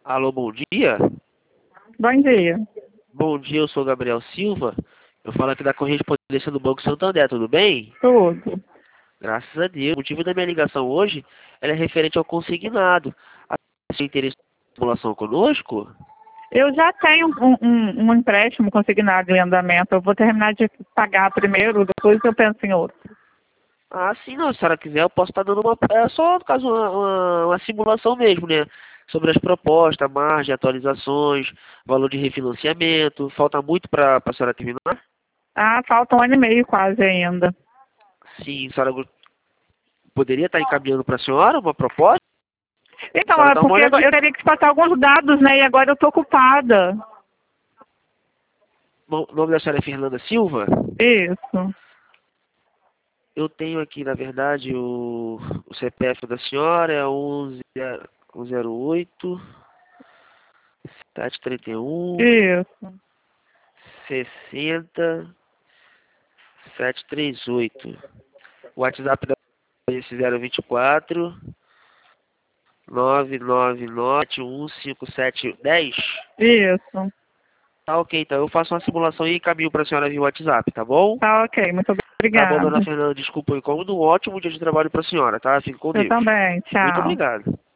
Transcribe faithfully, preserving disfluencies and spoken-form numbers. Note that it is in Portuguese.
Alô, bom dia? Bom dia. Bom dia, eu sou o Gabriel Silva. Eu falo aqui da correspondência do Banco Santander, tudo bem? Tudo. Graças a Deus. O motivo da minha ligação hoje ela é referente ao consignado. Você tem interesse em simulação conosco? Eu já tenho um, um, um empréstimo consignado em andamento. Eu vou terminar de pagar primeiro, depois eu penso em outro. Ah, sim, não. Se a senhora quiser, eu posso estar dando uma... É só, no caso, uma, uma, uma simulação mesmo, né? Sobre as propostas, margem, atualizações, valor de refinanciamento. Falta muito para a senhora terminar? Ah, falta um ano e meio quase ainda. Sim, a senhora go- poderia estar encaminhando para a senhora uma proposta? A Então, senhora é dá uma porque agora olhadinha. eu teria que te passar alguns dados, né? E agora eu tô ocupada. O nome da senhora é Fernanda Silva? Isso. Eu tenho aqui, na verdade, o, o C P F da senhora é onze zero oito, sete trinta e um, Isso. sessenta, setecentos e trinta e oito. O WhatsApp da é esse zero vinte e quatro, nove nove nove, um cinco sete um zero. Isso. Tá ok, então eu faço uma simulação e encaminho para a senhora via WhatsApp, tá bom? Tá ok, muito Tá bom, dona obrigada. Fernanda, desculpa o incômodo. Um ótimo dia de trabalho para a senhora, tá? Fique com Eu Deus. também. Muito Tchau. obrigado.